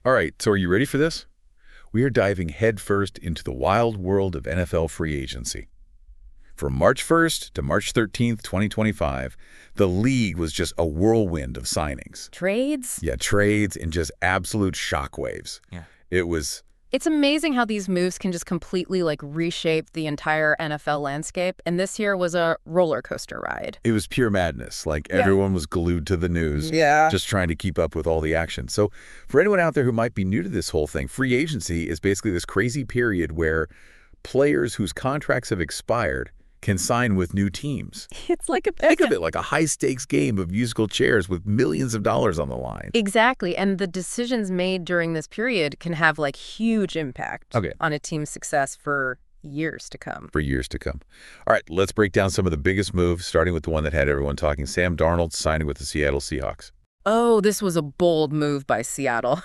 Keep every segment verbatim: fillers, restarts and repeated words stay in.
All right, so are you ready for this? We are diving headfirst into the wild world of N F L free agency. From March first to March thirteenth, twenty twenty-five, the league was just a whirlwind of signings. Trades? Yeah, trades and just absolute shockwaves. Yeah. It was, It's amazing how these moves can just completely like reshape the entire N F L landscape. And this year was a roller coaster ride. it was pure madness. Like Yeah. everyone was glued to the news, Yeah. just trying to keep up with all the action. So for anyone out there who might be new to this whole thing, free agency is basically this crazy period where players whose contracts have expired can sign with new teams. It's like a Think of it like a high-stakes game of musical chairs with millions of dollars on the line. Exactly. And the decisions made during this period can have like huge impact Okay. on a team's success for years to come. For years to come. All right, let's break down some of the biggest moves, starting with the one that had everyone talking, Sam Darnold signing with the Seattle Seahawks. Oh, this was a bold move by Seattle.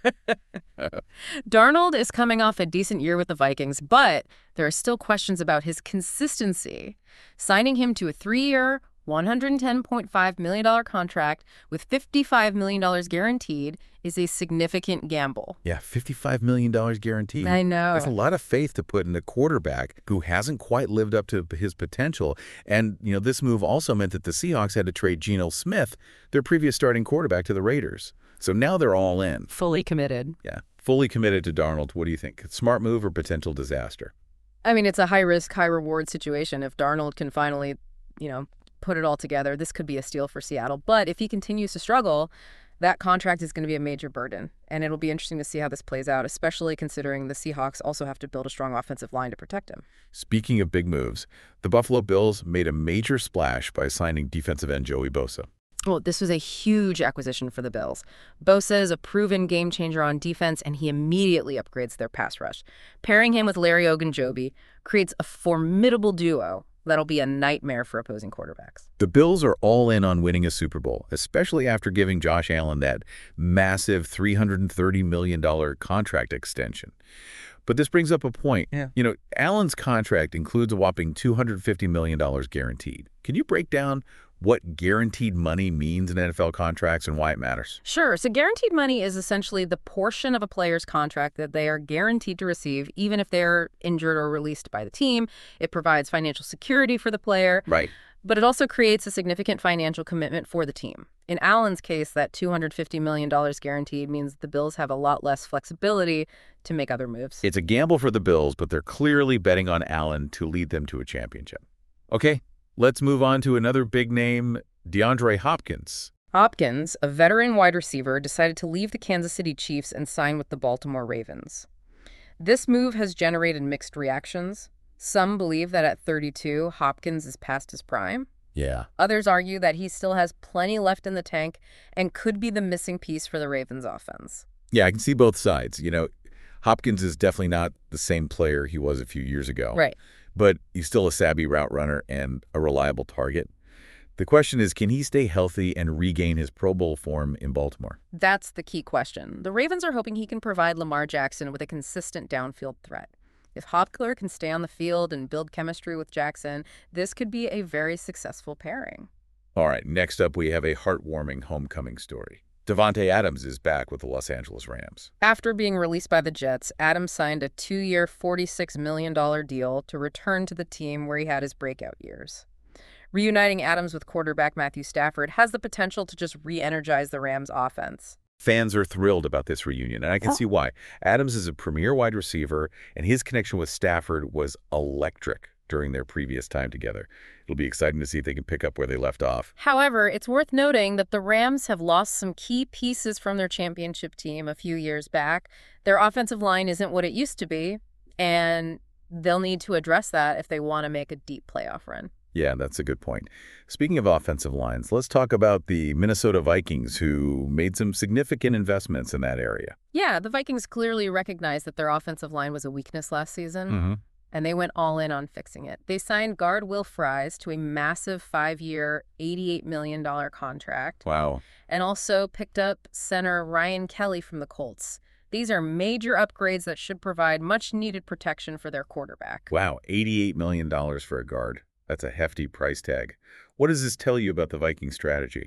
Darnold is coming off a decent year with the Vikings, but there are still questions about his consistency. Signing him to a three-year, one hundred ten point five million dollars contract with fifty-five million dollars guaranteed is a significant gamble. Yeah, fifty-five million dollars guaranteed. I know. That's a lot of faith to put in a quarterback who hasn't quite lived up to his potential. And, you know, this move also meant that the Seahawks had to trade Geno Smith, their previous starting quarterback, to the Raiders. So now they're all in. Fully committed. Yeah, fully committed to Darnold. What do you think? Smart move or potential disaster? I mean, it's a high-risk, high-reward situation. If Darnold can finally, you know, put it all together, this could be a steal for Seattle. But if he continues to struggle, that contract is going to be a major burden. And it'll be interesting to see how this plays out, especially considering the Seahawks also have to build a strong offensive line to protect him. Speaking of big moves, the Buffalo Bills made a major splash by signing defensive end Joey Bosa. Well, this was a huge acquisition for the Bills. Bosa is a proven game changer on defense, and he immediately upgrades their pass rush. Pairing him with Larry Ogunjobi creates a formidable duo that'll be a nightmare for opposing quarterbacks. The Bills are all in on winning a Super Bowl, especially after giving Josh Allen that massive three hundred thirty million dollars contract extension. But this brings up a point. Yeah. You know, Allen's contract includes a whopping two hundred fifty million dollars guaranteed. Can you break down what guaranteed money means in N F L contracts and why it matters? Sure. So guaranteed money is essentially the portion of a player's contract that they are guaranteed to receive, even if they're injured or released by the team. It provides financial security for the player. Right. But it also creates a significant financial commitment for the team. In Allen's case, that two hundred fifty million dollars guaranteed means the Bills have a lot less flexibility to make other moves. It's a gamble for the Bills, but they're clearly betting on Allen to lead them to a championship. Okay, let's move on to another big name, DeAndre Hopkins. Hopkins, a veteran wide receiver, decided to leave the Kansas City Chiefs and sign with the Baltimore Ravens. This move has generated mixed reactions. Some believe that at thirty-two, Hopkins is past his prime. Yeah. Others argue that he still has plenty left in the tank and could be the missing piece for the Ravens offense. Yeah, I can see both sides. You know, Hopkins is definitely not the same player he was a few years ago. Right. But he's still a savvy route runner and a reliable target. The question is, can he stay healthy and regain his Pro Bowl form in Baltimore? That's the key question. The Ravens are hoping he can provide Lamar Jackson with a consistent downfield threat. If Hopkins can stay on the field and build chemistry with Jackson, this could be a very successful pairing. All right, next up we have a heartwarming homecoming story. Davante Adams is back with the Los Angeles Rams. After being released by the Jets, Adams signed a two-year, forty-six million dollars deal to return to the team where he had his breakout years. Reuniting Adams with quarterback Matthew Stafford has the potential to just re-energize the Rams' offense. Fans are thrilled about this reunion, and I can see why. Adams is a premier wide receiver, and his connection with Stafford was electric during their previous time together. It'll be exciting to see if they can pick up where they left off. However, it's worth noting that the Rams have lost some key pieces from their championship team a few years back. Their offensive line isn't what it used to be, and they'll need to address that if they want to make a deep playoff run. Yeah, that's a good point. Speaking of offensive lines, let's talk about the Minnesota Vikings, who made some significant investments in that area. Yeah, the Vikings clearly recognized that their offensive line was a weakness last season, Mm-hmm. and they went all in on fixing it. They signed guard Will Fries to a massive five-year, eighty-eight million dollars contract, Wow. and also picked up center Ryan Kelly from the Colts. These are major upgrades that should provide much-needed protection for their quarterback. Wow, eighty-eight million dollars for a guard. That's a hefty price tag. What does this tell you about the Viking strategy?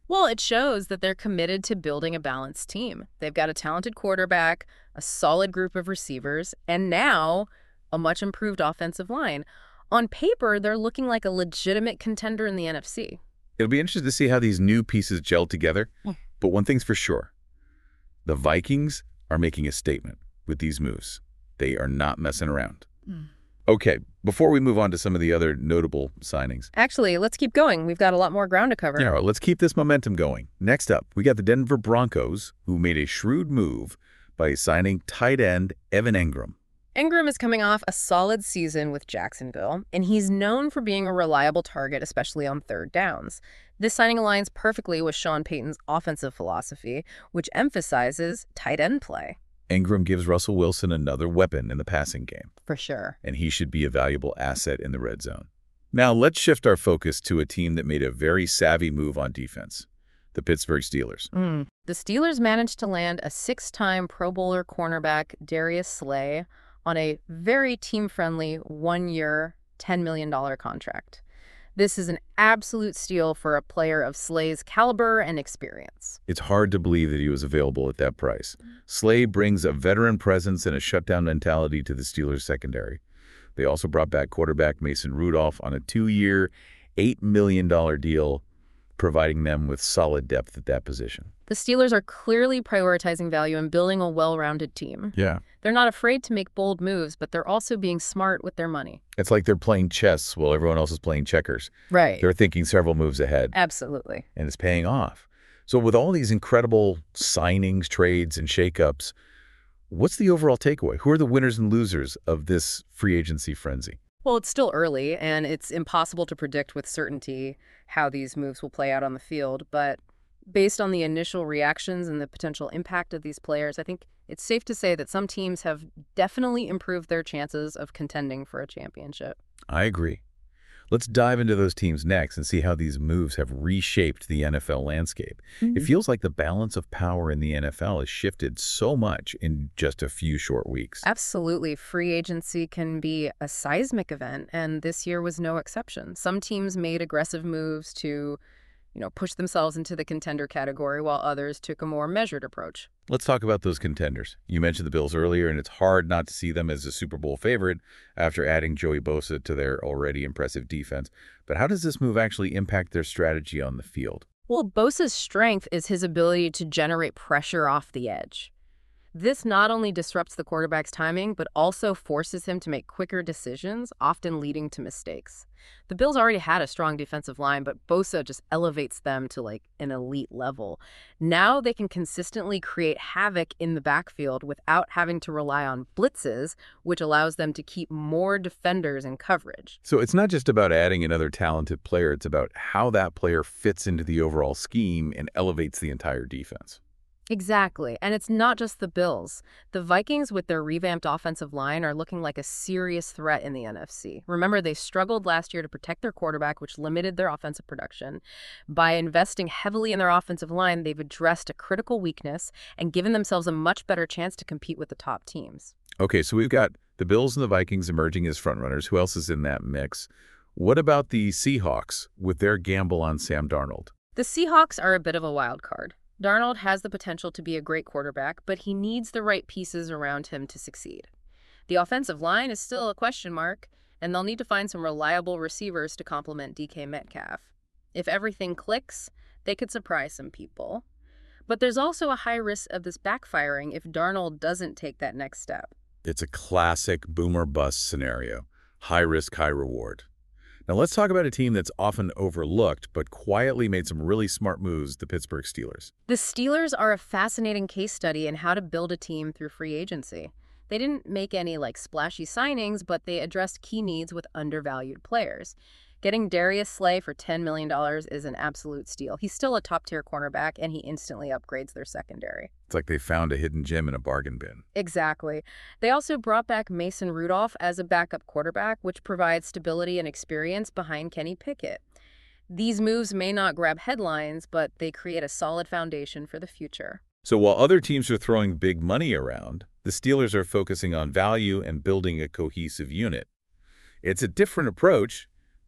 Well, it shows that they're committed to building a balanced team. They've got a talented quarterback, a solid group of receivers, and now a much improved offensive line. On paper, they're looking like a legitimate contender in the N F C. It'll be interesting to see how these new pieces gel together. Mm. But one thing's for sure. The Vikings are making a statement with these moves. They are not messing around. Mm. Okay, before we move on to some of the other notable signings. Actually, let's keep going. We've got a lot more ground to cover. Yeah, let's keep this momentum going. Next up, we got the Denver Broncos, who made a shrewd move by signing tight end Evan Engram. Engram is coming off a solid season with Jacksonville, and he's known for being a reliable target, especially on third downs. This signing aligns perfectly with Sean Payton's offensive philosophy, which emphasizes tight end play. Engram gives Russell Wilson another weapon in the passing game. For sure. And he should be a valuable asset in the red zone. Now, let's shift our focus to a team that made a very savvy move on defense, the Pittsburgh Steelers. Mm. The Steelers managed to land a six-time Pro Bowler cornerback, Darius Slay, on a very team-friendly one-year, ten million dollars contract. This is an absolute steal for a player of Slay's caliber and experience. It's hard to believe that he was available at that price. Slay brings a veteran presence and a shutdown mentality to the Steelers secondary. They also brought back quarterback Mason Rudolph on a two-year, eight million dollars deal, providing them with solid depth at that position. The Steelers are clearly prioritizing value and building a well-rounded team. Yeah. They're not afraid to make bold moves, but they're also being smart with their money. It's like they're playing chess while everyone else is playing checkers. Right. They're thinking several moves ahead. Absolutely. And it's paying off. So with all these incredible signings, trades, and shakeups, what's the overall takeaway? Who are the winners and losers of this free agency frenzy? Well, it's still early, and it's impossible to predict with certainty how these moves will play out on the field. But based on the initial reactions and the potential impact of these players, I think it's safe to say that some teams have definitely improved their chances of contending for a championship. I agree. Let's dive into those teams next and see how these moves have reshaped the N F L landscape. Mm-hmm. It feels like the balance of power in the N F L has shifted so much in just a few short weeks. Absolutely. Free agency can be a seismic event, and this year was no exception. Some teams made aggressive moves to, you know, push themselves into the contender category, while others took a more measured approach. Let's talk about those contenders. You mentioned the Bills earlier, and it's hard not to see them as a Super Bowl favorite after adding Joey Bosa to their already impressive defense. But how does this move actually impact their strategy on the field? Well, Bosa's strength is his ability to generate pressure off the edge. This not only disrupts the quarterback's timing, but also forces him to make quicker decisions, often leading to mistakes. The Bills already had a strong defensive line, but Bosa just elevates them to like an elite level. Now they can consistently create havoc in the backfield without having to rely on blitzes, which allows them to keep more defenders in coverage. So it's not just about adding another talented player, it's about how that player fits into the overall scheme and elevates the entire defense. Exactly. And it's not just the Bills. The Vikings, with their revamped offensive line, are looking like a serious threat in the N F C. Remember, they struggled last year to protect their quarterback, which limited their offensive production. By investing heavily in their offensive line, they've addressed a critical weakness and given themselves a much better chance to compete with the top teams. Okay, so we've got the Bills and the Vikings emerging as frontrunners. Who else is in that mix? What about the Seahawks with their gamble on Sam Darnold? The Seahawks are a bit of a wild card. Darnold has the potential to be a great quarterback, but he needs the right pieces around him to succeed. The offensive line is still a question mark, and they'll need to find some reliable receivers to complement D K Metcalf. If everything clicks, they could surprise some people. But there's also a high risk of this backfiring if Darnold doesn't take that next step. It's a classic boomer bust scenario. High risk, high reward. Now let's talk about a team that's often overlooked, but quietly made some really smart moves, the Pittsburgh Steelers. The Steelers are a fascinating case study in how to build a team through free agency. They didn't make any like splashy signings, but they addressed key needs with undervalued players. Getting Darius Slay for ten million dollars is an absolute steal. He's still a top-tier cornerback, and he instantly upgrades their secondary. It's like they found a hidden gem in a bargain bin. Exactly. They also brought back Mason Rudolph as a backup quarterback, which provides stability and experience behind Kenny Pickett. These moves may not grab headlines, but they create a solid foundation for the future. So while other teams are throwing big money around, the Steelers are focusing on value and building a cohesive unit. It's a different approach,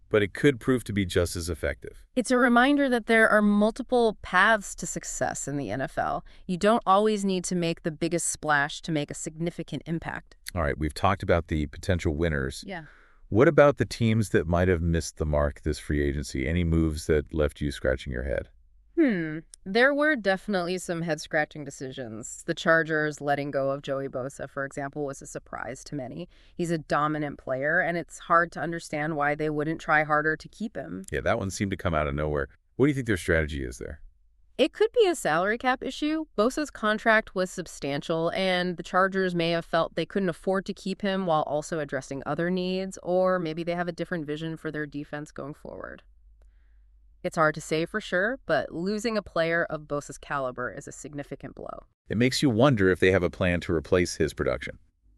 but it could prove to be just as effective. It's a reminder that there are multiple paths to success in the N F L. You don't always need to make the biggest splash to make a significant impact. All right, we've talked about the potential winners. Yeah. What about the teams that might have missed the mark this free agency? Any moves that left you scratching your head? Hmm. There were definitely some head-scratching decisions. The Chargers letting go of Joey Bosa, for example, was a surprise to many. He's a dominant player, and it's hard to understand why they wouldn't try harder to keep him. Yeah, that one seemed to come out of nowhere. What do you think their strategy is there? It could be a salary cap issue. Bosa's contract was substantial, and the Chargers may have felt they couldn't afford to keep him while also addressing other needs, or maybe they have a different vision for their defense going forward. It's hard to say for sure, but losing a player of Bosa's caliber is a significant blow. It makes you wonder if they have a plan to replace his production.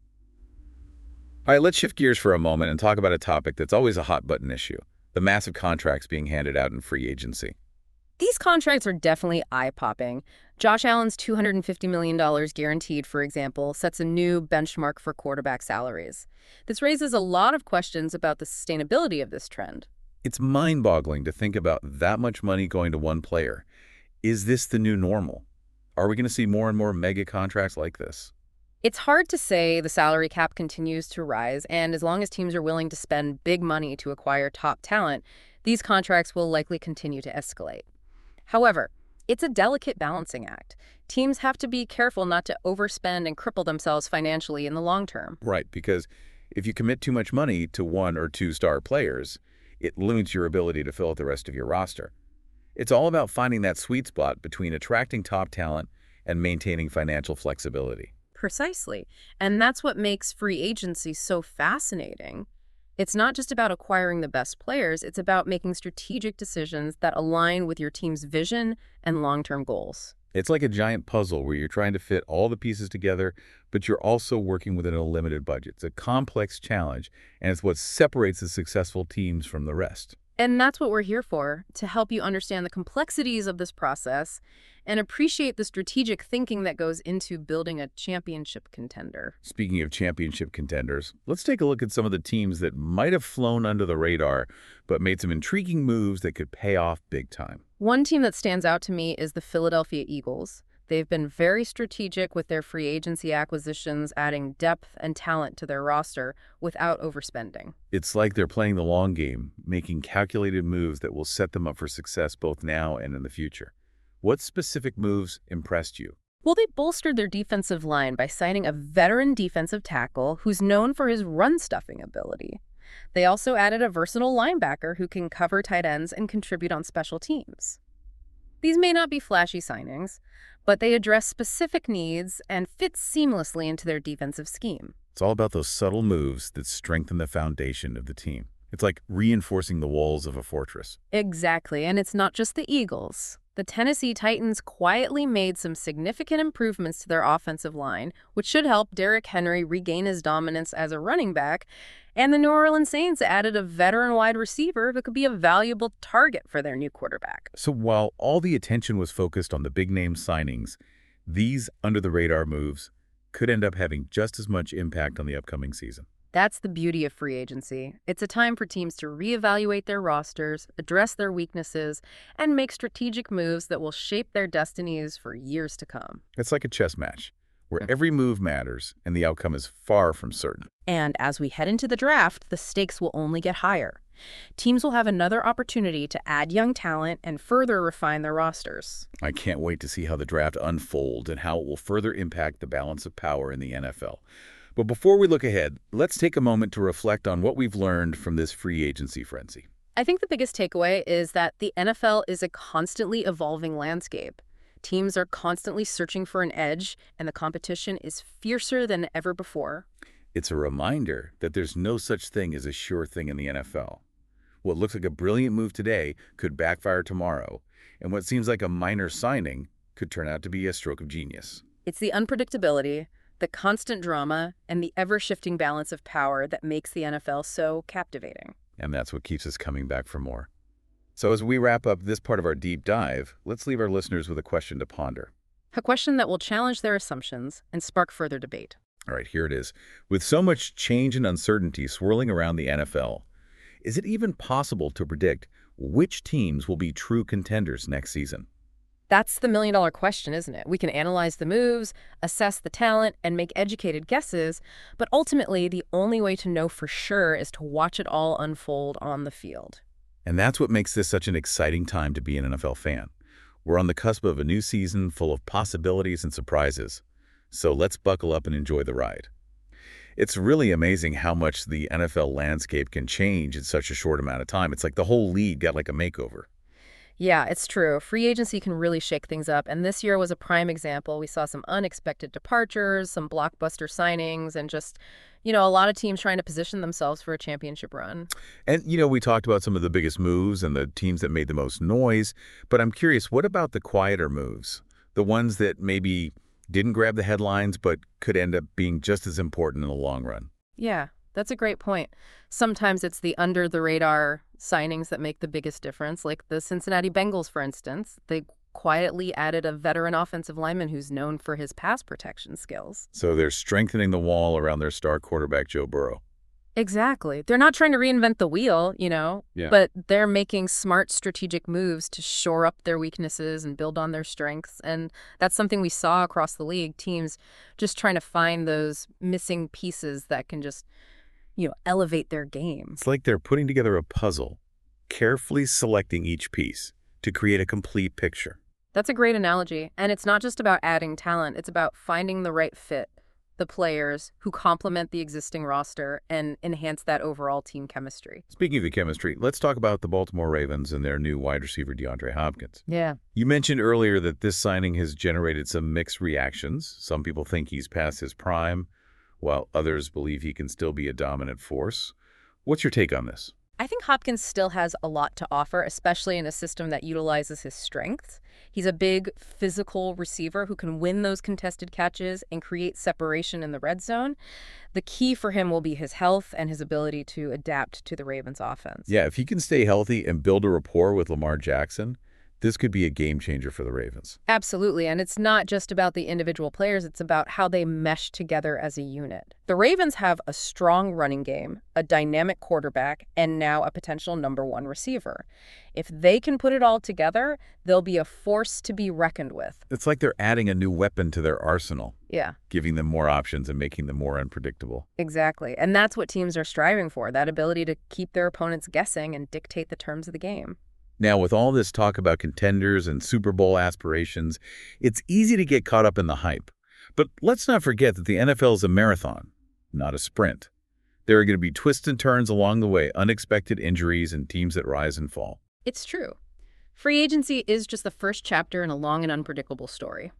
All right, let's shift gears for a moment and talk about a topic that's always a hot-button issue, the massive contracts being handed out in free agency. These contracts are definitely eye-popping. Josh Allen's two hundred fifty million dollars guaranteed, for example, sets a new benchmark for quarterback salaries. This raises a lot of questions about the sustainability of this trend. It's mind-boggling to think about that much money going to one player. Is this the new normal? Are we going to see more and more mega contracts like this? It's hard to say. The salary cap continues to rise, and as long as teams are willing to spend big money to acquire top talent, these contracts will likely continue to escalate. However, it's a delicate balancing act. Teams have to be careful not to overspend and cripple themselves financially in the long term. Right, because if you commit too much money to one or two star players, it limits your ability to fill out the rest of your roster. It's all about finding that sweet spot between attracting top talent and maintaining financial flexibility. Precisely. And that's what makes free agency so fascinating. It's not just about acquiring the best players, it's about making strategic decisions that align with your team's vision and long-term goals. It's like a giant puzzle where you're trying to fit all the pieces together, but you're also working within a limited budget. It's a complex challenge, and it's what separates the successful teams from the rest. And that's what we're here for, to help you understand the complexities of this process and appreciate the strategic thinking that goes into building a championship contender. Speaking of championship contenders, let's take a look at some of the teams that might have flown under the radar, but made some intriguing moves that could pay off big time. One team that stands out to me is the Philadelphia Eagles. They've been very strategic with their free agency acquisitions, adding depth and talent to their roster without overspending. It's like they're playing the long game, making calculated moves that will set them up for success both now and in the future. What specific moves impressed you? Well, they bolstered their defensive line by signing a veteran defensive tackle who's known for his run-stuffing ability. They also added a versatile linebacker who can cover tight ends and contribute on special teams. These may not be flashy signings, but they address specific needs and fit seamlessly into their defensive scheme. It's all about those subtle moves that strengthen the foundation of the team. It's like reinforcing the walls of a fortress. Exactly, and it's not just the Eagles. The Tennessee Titans quietly made some significant improvements to their offensive line, which should help Derrick Henry regain his dominance as a running back, and the New Orleans Saints added a veteran wide receiver who could be a valuable target for their new quarterback. So while all the attention was focused on the big-name signings, these under-the-radar moves could end up having just as much impact on the upcoming season. That's the beauty of free agency. It's a time for teams to reevaluate their rosters, address their weaknesses, and make strategic moves that will shape their destinies for years to come. It's like a chess match, where every move matters and the outcome is far from certain. And as we head into the draft, the stakes will only get higher. Teams will have another opportunity to add young talent and further refine their rosters. I can't wait to see how the draft unfolds and how it will further impact the balance of power in the N F L. But before we look ahead, let's take a moment to reflect on what we've learned from this free agency frenzy. I think the biggest takeaway is that the N F L is a constantly evolving landscape. Teams are constantly searching for an edge, and the competition is fiercer than ever before. It's a reminder that there's no such thing as a sure thing in the N F L. What looks like a brilliant move today could backfire tomorrow, and what seems like a minor signing could turn out to be a stroke of genius. It's the unpredictability, the constant drama, and the ever-shifting balance of power that makes the N F L so captivating. And that's what keeps us coming back for more. So as we wrap up this part of our deep dive, let's leave our listeners with a question to ponder. A question that will challenge their assumptions and spark further debate. All right, here it is. With so much change and uncertainty swirling around the N F L, Is it even possible to predict which teams will be true contenders next season? That's the million dollar question, isn't it? We can analyze the moves, assess the talent, and make educated guesses, but ultimately the only way to know for sure is to watch it all unfold on the field. And that's what makes this such an exciting time to be an N F L fan. We're on the cusp of a new season full of possibilities and surprises. So let's buckle up and enjoy the ride. It's really amazing how much the N F L landscape can change in such a short amount of time. It's like the whole league got like a makeover. Yeah, it's true. Free agency can really shake things up, and this year was a prime example. We saw some unexpected departures, some blockbuster signings, and just, you know, a lot of teams trying to position themselves for a championship run. And, you know, we talked about some of the biggest moves and the teams that made the most noise, but I'm curious, what about the quieter moves? The ones that maybe didn't grab the headlines but could end up being just as important in the long run? Yeah, that's a great point. Sometimes it's the under-the-radar signings that make the biggest difference, like the Cincinnati Bengals, for instance. They quietly added a veteran offensive lineman who's known for his pass protection skills. So they're strengthening the wall around their star quarterback, Joe Burrow. Exactly. They're not trying to reinvent the wheel, you know, Yeah. but they're making smart strategic moves to shore up their weaknesses and build on their strengths. And that's something we saw across the league, teams just trying to find those missing pieces that can just, you know, elevate their game. It's like they're putting together a puzzle, carefully selecting each piece to create a complete picture. That's a great analogy. And it's not just about adding talent. It's about finding the right fit, the players who complement the existing roster and enhance that overall team chemistry. Speaking of the chemistry, let's talk about the Baltimore Ravens and their new wide receiver, DeAndre Hopkins. Yeah. You mentioned earlier that this signing has generated some mixed reactions. Some people think he's past his prime, while others believe he can still be a dominant force. What's your take on this? I think Hopkins still has a lot to offer, especially in a system that utilizes his strengths. He's a big physical receiver who can win those contested catches and create separation in the red zone. The key for him will be his health and his ability to adapt to the Ravens' offense. Yeah, if he can stay healthy and build a rapport with Lamar Jackson, this could be a game changer for the Ravens. Absolutely, and it's not just about the individual players, it's about how they mesh together as a unit. The Ravens have a strong running game, a dynamic quarterback, and now a potential number one receiver. If they can put it all together, they'll be a force to be reckoned with. It's like they're adding a new weapon to their arsenal, Yeah, giving them more options and making them more unpredictable. exactly. And that's what teams are striving for, that ability to keep their opponents guessing and dictate the terms of the game. Now, with all this talk about contenders and Super Bowl aspirations, it's easy to get caught up in the hype. But let's not forget that the N F L is a marathon, not a sprint. There are going to be twists and turns along the way, unexpected injuries, and teams that rise and fall. It's true. Free agency is just the first chapter in a long and unpredictable story.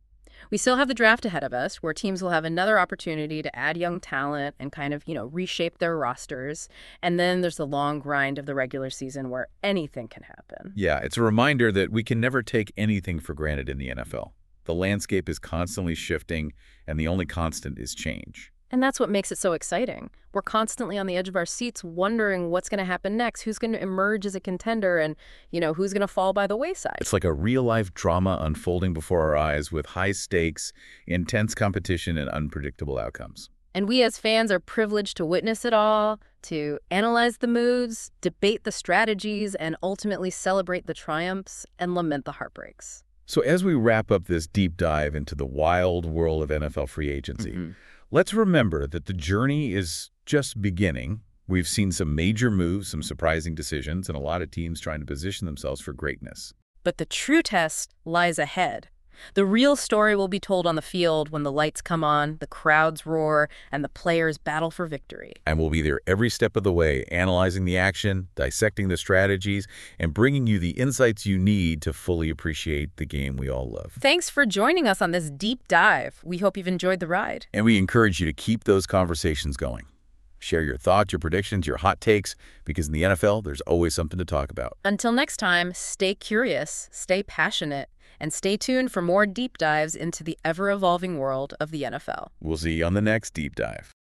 We still have the draft ahead of us, where teams will have another opportunity to add young talent and kind of, you know, reshape their rosters. And then there's the long grind of the regular season where anything can happen. Yeah, it's a reminder that we can never take anything for granted in the N F L. The landscape is constantly shifting, and the only constant is change. And that's what makes it so exciting. We're constantly on the edge of our seats wondering what's going to happen next, who's going to emerge as a contender, and, you know, who's going to fall by the wayside. It's like a real-life drama unfolding before our eyes with high stakes, intense competition, and unpredictable outcomes. And we as fans are privileged to witness it all, to analyze the moves, debate the strategies, and ultimately celebrate the triumphs and lament the heartbreaks. So as we wrap up this deep dive into the wild world of N F L free agency, Mm-hmm. let's remember that the journey is just beginning. We've seen some major moves, some surprising decisions, and a lot of teams trying to position themselves for greatness. But the true test lies ahead. The real story will be told on the field when the lights come on, the crowds roar, and the players battle for victory. And we'll be there every step of the way, analyzing the action, dissecting the strategies, and bringing you the insights you need to fully appreciate the game we all love. Thanks for joining us on this deep dive. We hope you've enjoyed the ride. And we encourage you to keep those conversations going. Share your thoughts, your predictions, your hot takes, because in the N F L, there's always something to talk about. Until next time, stay curious, stay passionate, and stay tuned for more deep dives into the ever-evolving world of the N F L. We'll see you on the next Deep Dive.